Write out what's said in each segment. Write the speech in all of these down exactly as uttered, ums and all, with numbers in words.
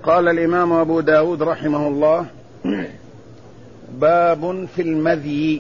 قال الإمام أبو داود رحمه الله: باب في المذي.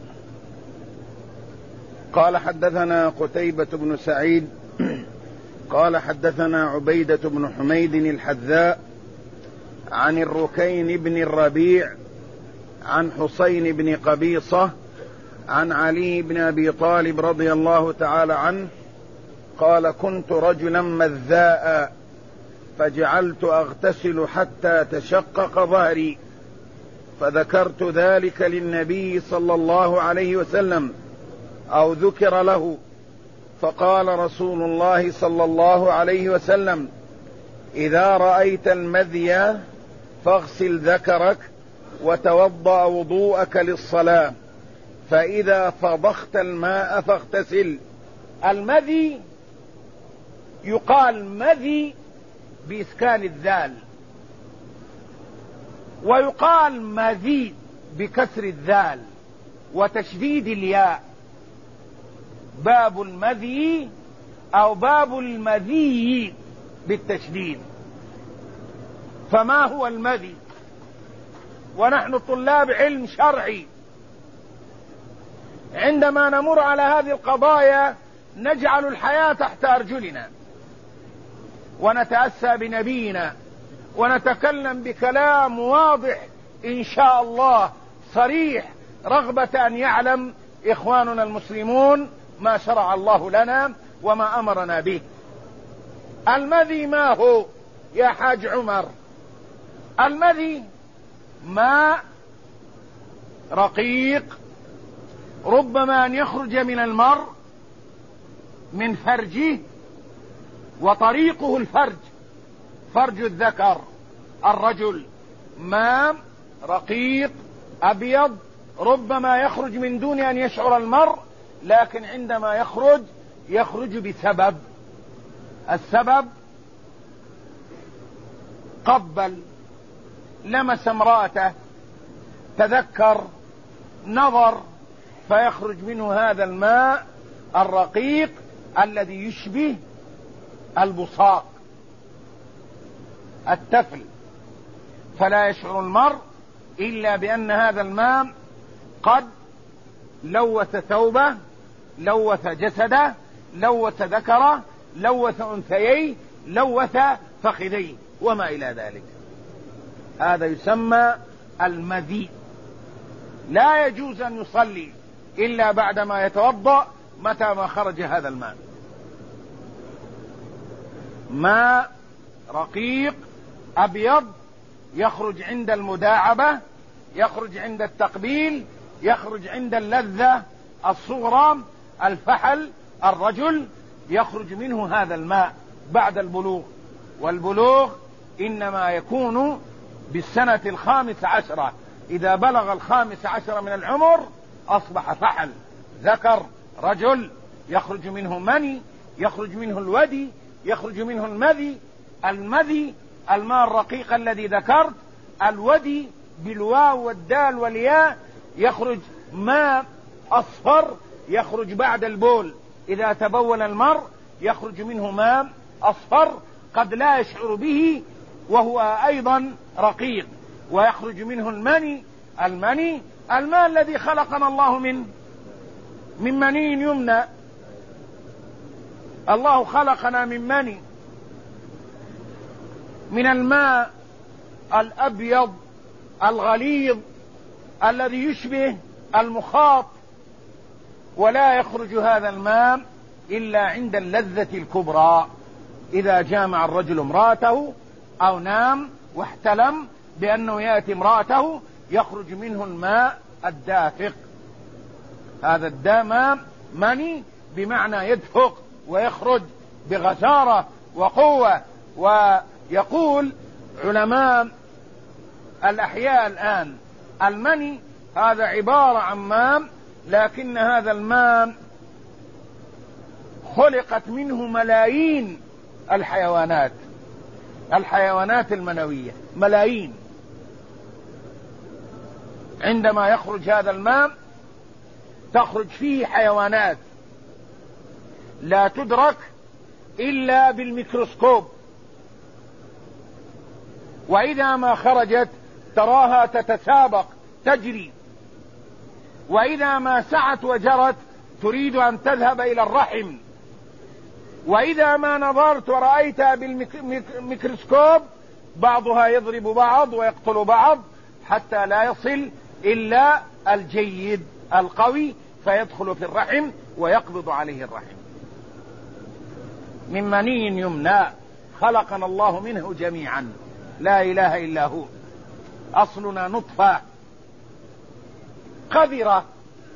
قال: حدثنا قتيبة بن سعيد قال حدثنا عبيدة بن حميد الحذاء عن الركين بن الربيع عن حسين بن قبيصة عن علي بن أبي طالب رضي الله تعالى عنه قال: كنت رجلا مذاء فجعلت أغتسل حتى تشقق ظهري، فذكرت ذلك للنبي صلى الله عليه وسلم أو ذكر له، فقال رسول الله صلى الله عليه وسلم: إذا رأيت المذي فاغسل ذكرك وتوضأ وضوءك للصلاة، فإذا فضخت الماء فاغتسل. المذي يقال مذي بإسكان الذال، ويقال مذي بكسر الذال وتشديد الياء. باب المذي أو باب المذي بالتشديد. فما هو المذي؟ ونحن طلاب علم شرعي عندما نمر على هذه القضايا نجعل الحياة تحت أرجلنا ونتأسى بنبينا ونتكلم بكلام واضح إن شاء الله صريح، رغبة أن يعلم إخواننا المسلمون ما شرع الله لنا وما أمرنا به. المذي ما هو يا حاج عمر؟ المذي ماء رقيق ربما أن يخرج من المرء من فرجه، وطريقه الفرج، فرج الذكر الرجل، ماء رقيق أبيض ربما يخرج من دون أن يشعر المرء، لكن عندما يخرج يخرج بسبب. السبب: قبل، لمس امرأته، تذكر، نظر، فيخرج منه هذا الماء الرقيق الذي يشبه البصاق، التفل، فلا يشعر المرء إلا بأن هذا الماء قد لوث ثوبه، لوث جسده، لوث ذكره، لوث أنثييه، لوث فخذيه وما إلى ذلك. هذا يسمى المذي. لا يجوز أن يصلي إلا بعدما يتوضأ متى ما خرج هذا الماء. ماء رقيق أبيض يخرج عند المداعبة، يخرج عند التقبيل، يخرج عند اللذة الصغرى، الفحل، الرجل، يخرج منه هذا الماء بعد البلوغ. والبلوغ إنما يكون بالسنة الخامس عشرة. إذا بلغ الخامس عشرة من العمر أصبح فحل، ذكر، رجل، يخرج منه مني، يخرج منه الودي، يخرج منه المذي. المذي الماء الرقيق الذي ذكرت، الودي بالواو والدال والياء يخرج ماء أصفر يخرج بعد البول. إذا تبول المرء يخرج منه ماء أصفر قد لا يشعر به وهو أيضا رقيق. ويخرج منه المني، المني الماء الذي خلقنا الله من من مني يمنى. الله خلقنا من مني، من الماء الأبيض الغليظ الذي يشبه المخاط، ولا يخرج هذا الماء إلا عند اللذة الكبرى، إذا جامع الرجل امرأته أو نام واحتلم بأنه يأتي امرأته يخرج منه الماء الدافق. هذا الدم مني بمعنى يدفق ويخرج بغزارة وقوة. ويقول علماء الأحياء الآن المني هذا عبارة عن ماء، لكن هذا الماء خلقت منه ملايين الحيوانات، الحيوانات المنوية ملايين. عندما يخرج هذا الماء تخرج فيه حيوانات لا تدرك إلا بالميكروسكوب. وإذا ما خرجت تراها تتسابق تجري، وإذا ما سعت وجرت تريد أن تذهب إلى الرحم، وإذا ما نظرت ورأيتها بالميكروسكوب بعضها يضرب بعض ويقتل بعض حتى لا يصل إلا الجيد القوي فيدخل في الرحم ويقبض عليه الرحم. من مني يمنى خلقنا الله منه جميعا لا إله إلا هو، أصلنا نطفة قذرة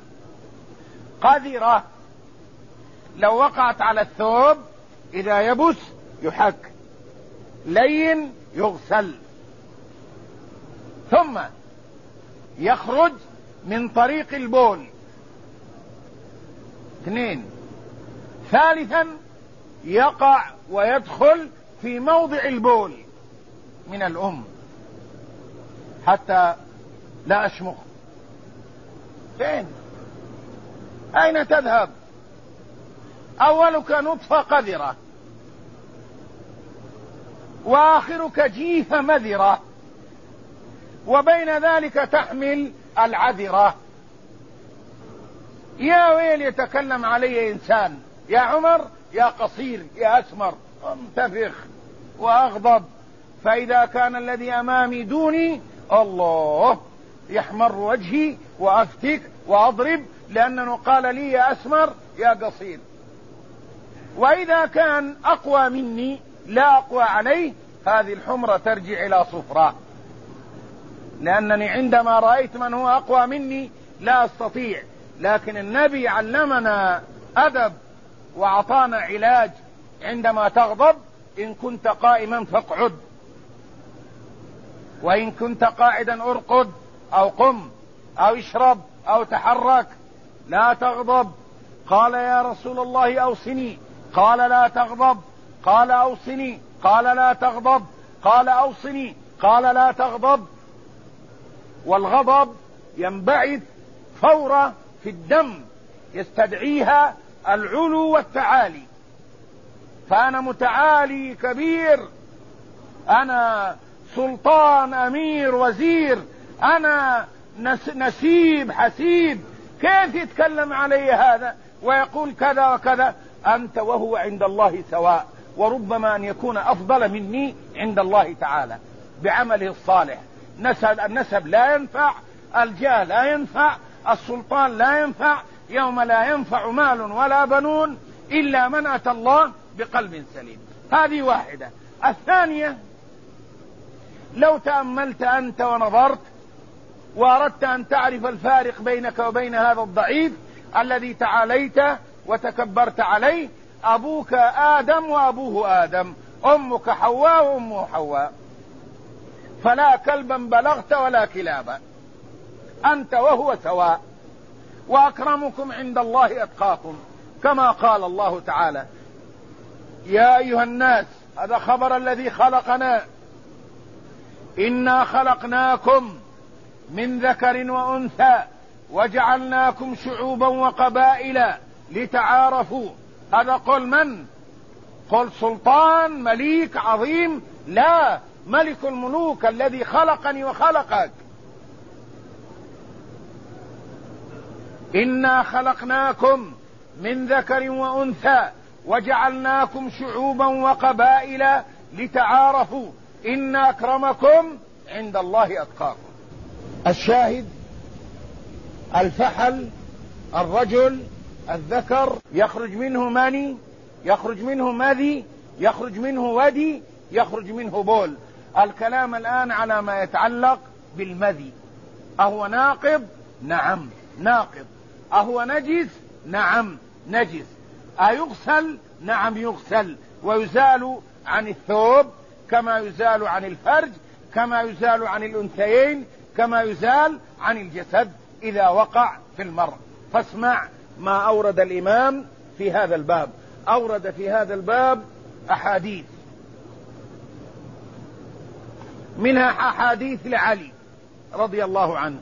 قذرة لو وقعت على الثوب إذا يبس يحك، لين يغسل، ثم يخرج من طريق البول. اثنين، ثالثا يقع ويدخل في موضع البول من الأم حتى لا أشمخ. فين؟ أين تذهب؟ أولك نطفة قذرة، وآخرك جيفة مذرة، وبين ذلك تحمل العذرة. يا ويل يتكلم علي إنسان، يا عمر يا قصير يا أسمر، انتفخ وأغضب. فإذا كان الذي أمامي دوني الله يحمر وجهي وأفتك وأضرب لأنه قال لي يا أسمر يا قصير. وإذا كان أقوى مني لا أقوى عليه هذه الحمرة ترجع إلى صفراء، لأنني عندما رأيت من هو أقوى مني لا أستطيع. لكن النبي علمنا أدب وأعطانا علاج. عندما تغضب إن كنت قائما فاقعد، وإن كنت قاعدا ارقد أو قم أو اشرب أو تحرك، لا تغضب. قال يا رسول الله أوصني، قال لا تغضب، قال أوصني، قال لا تغضب، قال أوصني، قال لا تغضب. والغضب ينبعث فورة في الدم يستدعيها العلو والتعالي. فأنا متعالي كبير، أنا سلطان أمير وزير، أنا نسيب حسيب، كيف يتكلم علي هذا ويقول كذا وكذا؟ أنت وهو عند الله سواء، وربما أن يكون أفضل مني عند الله تعالى بعمله الصالح. نسب النسب لا ينفع، الجاه لا ينفع، السلطان لا ينفع، يوم لا ينفع مال ولا بنون إلا من أتى الله بقلب سليم. هذه واحدة. الثانية، لو تأملت أنت ونظرت وأردت أن تعرف الفارق بينك وبين هذا الضعيف الذي تعاليت وتكبرت عليه، أبوك آدم وأبوه آدم، أمك حواء وأمه حواء، فلا كلبا بلغت ولا كلابا، أنت وهو سواء. وأكرمكم عند الله أتقاكم، كما قال الله تعالى يا أيها الناس، هذا خبر الذي خلقنا، إنا خلقناكم من ذكر وأنثى وجعلناكم شعوبا وقبائل لتعارفوا. هذا قول من؟ قول سلطان مليك عظيم؟ لا، ملك الملوك الذي خلقني وخلقك. إنا خلقناكم من ذكر وأنثى وجعلناكم شعوبا وقبائل لتعارفوا إن أكرمكم عند الله أتقاكم. الشاهد، الفحل الرجل الذكر يخرج منه مني، يخرج منه مذي، يخرج منه ودي، يخرج منه بول. الكلام الآن على ما يتعلق بالمذي. أهو ناقض؟ نعم ناقض. أهو نجس؟ نعم نجس. أيغسل؟ نعم يغسل، ويزال عن الثوب كما يزال عن الفرج، كما يزال عن الأنثيين، كما يزال عن الجسد إذا وقع في المرء. فاسمع ما أورد الإمام في هذا الباب. أورد في هذا الباب أحاديث، منها أحاديث لعلي رضي الله عنه،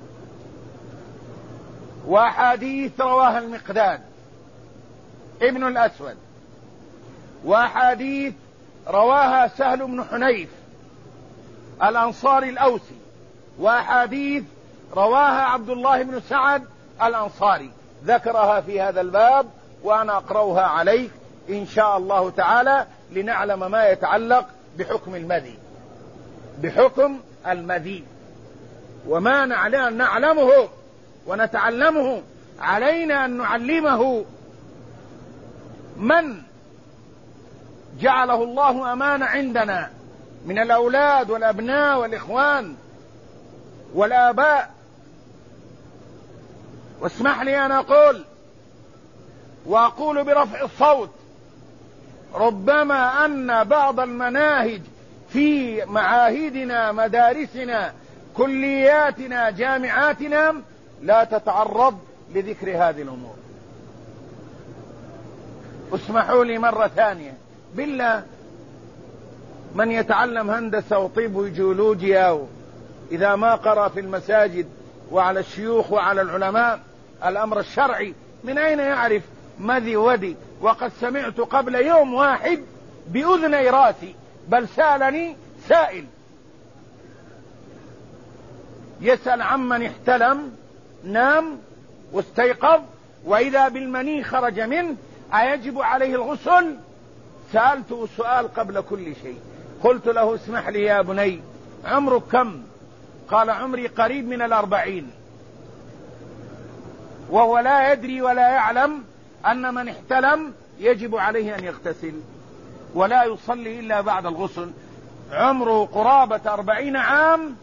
وأحاديث رواها المقداد ابن الأسود، وأحاديث رواها سهل بن حنيف، الأنصاري الأوسي، وأحاديث رواها عبد الله بن سعد الأنصاري ذكرها في هذا الباب، وأنا أقرأها عليك إن شاء الله تعالى لنعلم ما يتعلق بحكم المذي، بحكم المذي وما نعلمه ونتعلمه. علينا أن نعلمه من جعله الله أمانة عندنا من الأولاد والأبناء والإخوان والآباء. واسمح لي أن أقول وأقول برفع الصوت، ربما أن بعض المناهج في معاهدنا مدارسنا كلياتنا جامعاتنا لا تتعرض لذكر هذه الأمور. اسمحوا لي مرة ثانية بالله، من يتعلم هندسة وطب وجيولوجيا إذا ما قرأ في المساجد وعلى الشيوخ وعلى العلماء الأمر الشرعي من أين يعرف مذي ودي؟ وقد سمعت قبل يوم واحد بأذني راسي، بل سألني سائل يسأل عمن احتلم نام واستيقظ وإذا بالمني خرج منه أيجب عليه الغسل؟ سألته سؤال قبل كل شيء، قلت له اسمح لي يا بني عمرك كم؟ قال عمري قريب من الأربعين، وهو لا يدري ولا يعلم أن من احتلم يجب عليه أن يغتسل ولا يصلي إلا بعد الغسل. عمره قرابة أربعين عام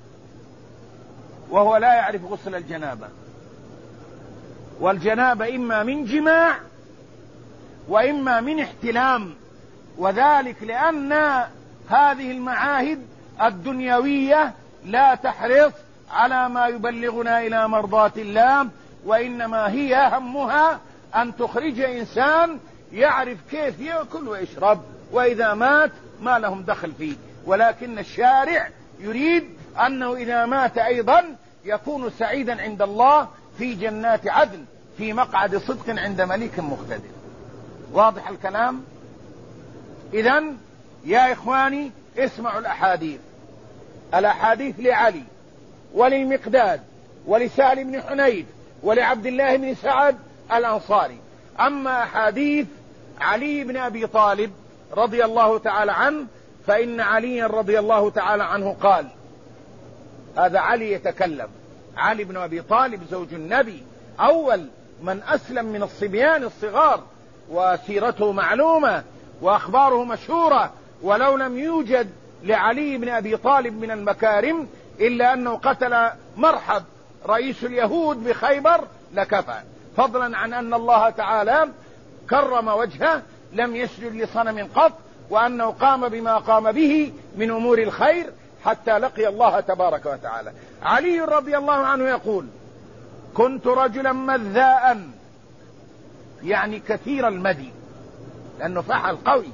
وهو لا يعرف غسل الجنابة، والجنابة إما من جماع وإما من احتلام، وذلك لأن هذه المعاهد الدنيوية لا تحرص على ما يبلغنا إلى مرضاة الله، وإنما هي همها أن تخرج إنسان يعرف كيف يأكل ويشرب، وإذا مات ما لهم دخل فيه. ولكن الشارع يريد أنه إذا مات أيضا يكون سعيدا عند الله في جنات عدن في مقعد صدق عند مليك مقتدر. واضح الكلام؟ إذن يا إخواني اسمعوا الأحاديث. الأحاديث لعلي وللمقداد ولسهل بن حنيف ولعبد الله بن سعد الأنصاري. أما أحاديث علي بن أبي طالب رضي الله تعالى عنه فإن علي رضي الله تعالى عنه قال، هذا علي يتكلم، علي بن أبي طالب زوج النبي أول من أسلم من الصبيان الصغار، وسيرته معلومة وأخباره مشهورة، ولو لم يوجد لعلي بن أبي طالب من المكارم إلا أنه قتل مرحب رئيس اليهود بخيبر لكفى، فضلا عن أن الله تعالى كرم وجهه لم يسجد لصنم قط، وأنه قام بما قام به من أمور الخير حتى لقي الله تبارك وتعالى. علي رضي الله عنه يقول: كنت رجلا مذاء، يعني كثير المدي، لأنه فحل قوي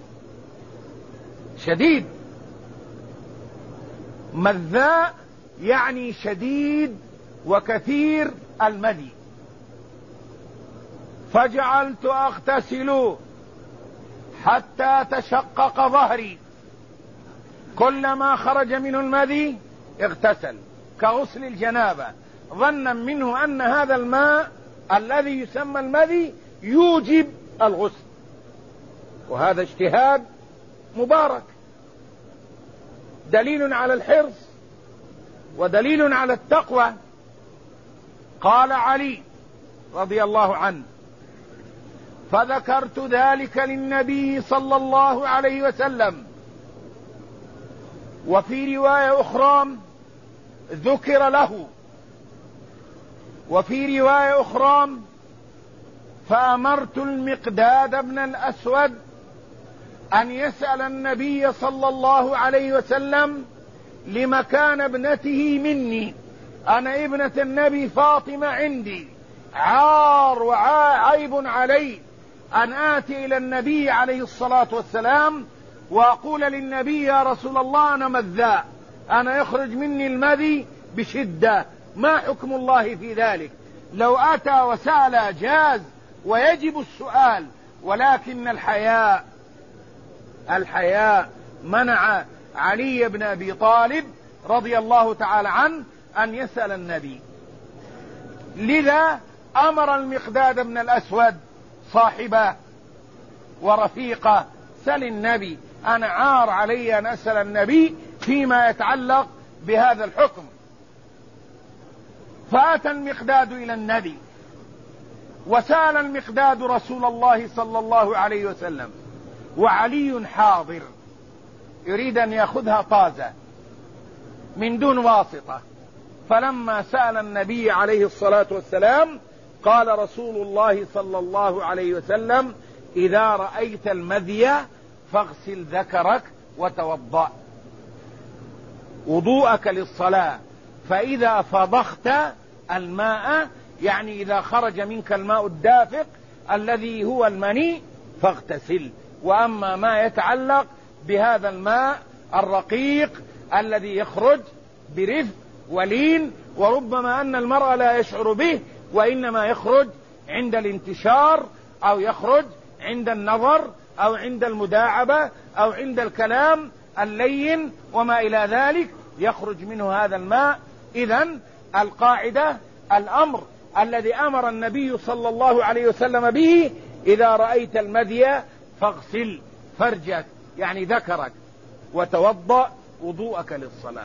شديد. مذاء يعني شديد وكثير المدي. فجعلت أغتسل حتى تشقق ظهري، كلما خرج منه المذي اغتسل كغسل الجنابة، ظنا منه أن هذا الماء الذي يسمى المذي يوجب الغسل، وهذا اجتهاد مبارك، دليل على الحرص ودليل على التقوى. قال علي رضي الله عنه: فذكرت ذلك للنبي صلى الله عليه وسلم. وفي رواية أخرى ذكر له، وفي رواية أخرى فأمرت المقداد بن الأسود أن يسأل النبي صلى الله عليه وسلم لمكان ابنته مني، أنا ابنة النبي فاطمة عندي عار وعيب علي أن آتي إلى النبي عليه الصلاة والسلام وأقول للنبي: يا رسول الله أنا مذاء، أنا يخرج مني المذي بشدة، ما حكم الله في ذلك؟ لو أتى وسأل جاز ويجب السؤال، ولكن الحياء الحياء منع علي بن أبي طالب رضي الله تعالى عنه أن يسأل النبي. لذا أمر المقداد بن الأسود صاحبه ورفيقه: سل النبي، أنا عار علي أن أسأل النبي فيما يتعلق بهذا الحكم. فأتى المقداد إلى النبي وسأل المقداد رسول الله صلى الله عليه وسلم، وعلي حاضر يريد أن يأخذها طازة من دون واسطة. فلما سأل النبي عليه الصلاة والسلام قال رسول الله صلى الله عليه وسلم: إذا رأيت المذي فاغسل ذكرك وتوضأ وضوءك للصلاة، فإذا فضخت الماء، يعني إذا خرج منك الماء الدافق الذي هو المني، فاغتسل. وأما ما يتعلق بهذا الماء الرقيق الذي يخرج برفق ولين، وربما أن المرء لا يشعر به، وإنما يخرج عند الانتشار أو يخرج عند النظر أو عند المداعبة أو عند الكلام اللين وما إلى ذلك، يخرج منه هذا الماء. إذن القاعدة، الأمر الذي أمر النبي صلى الله عليه وسلم به: إذا رأيت المذي فاغسل فرجك، يعني ذكرك، وتوضأ وضوءك للصلاة.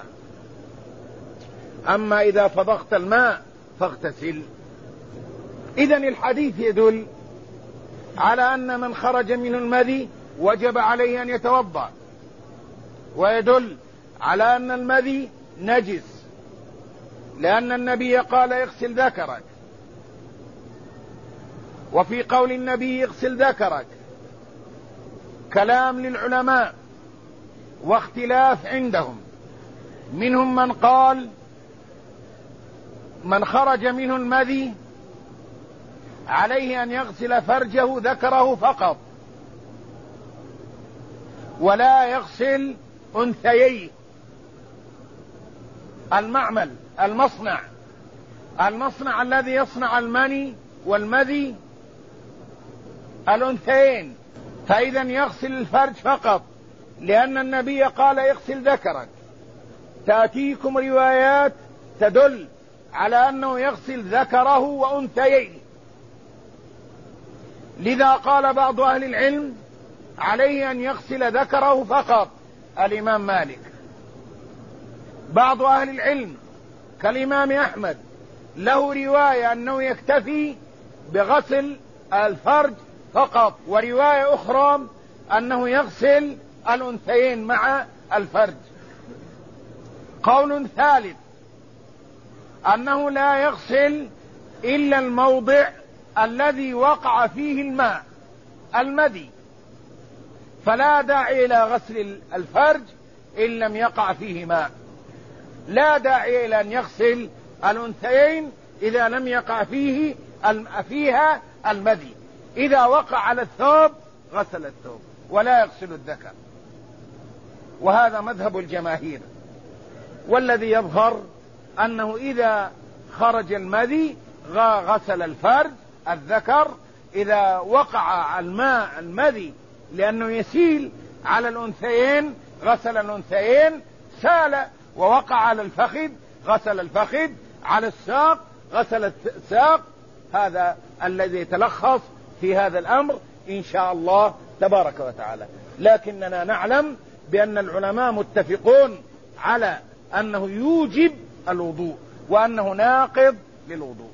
أما إذا فضخت الماء فاغتسل. إذن الحديث يدل على أن من خرج منه المذي وجب عليه أن يتوضأ، ويدل على أن المذي نجس، لأن النبي قال: اغسل ذكرك. وفي قول النبي اغسل ذكرك كلام للعلماء واختلاف عندهم، منهم من قال من خرج منه المذي عليه أن يغسل فرجه ذكره فقط، ولا يغسل أنثييه. المعمل، المصنع المصنع الذي يصنع المني والمذي الأنثيين، فإذا يغسل الفرج فقط، لأن النبي قال: اغسل ذكرك. تأتيكم روايات تدل على أنه يغسل ذكره وأنثييه. لذا قال بعض أهل العلم: عليه أن يغسل ذكره فقط، الإمام مالك. بعض أهل العلم كالإمام أحمد له رواية أنه يكتفي بغسل الفرج فقط، ورواية أخرى أنه يغسل الأنثيين مع الفرج. قول ثالث أنه لا يغسل إلا الموضع الذي وقع فيه الماء المذي، فلا داعي إلى غسل الفرج إن لم يقع فيه ماء، لا داعي إلى أن يغسل الأنثيين إذا لم يقع فيه فيها المذي. إذا وقع على الثوب غسل الثوب ولا يغسل الذكر، وهذا مذهب الجماهير. والذي يظهر أنه إذا خرج المذي غسل الفرج الذكر، إذا وقع الماء المذي لأنه يسيل على الأنثيين غسل الأنثيين، سال ووقع على الفخذ غسل الفخذ، على الساق غسل الساق. هذا الذي يتلخص في هذا الأمر إن شاء الله تبارك وتعالى. لكننا نعلم بأن العلماء متفقون على أنه يوجب الوضوء وأنه ناقض للوضوء،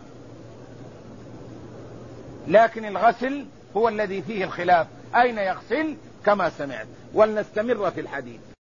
لكن الغسل هو الذي فيه الخلاف، أين يغسل كما سمعت. ولنستمر في الحديث.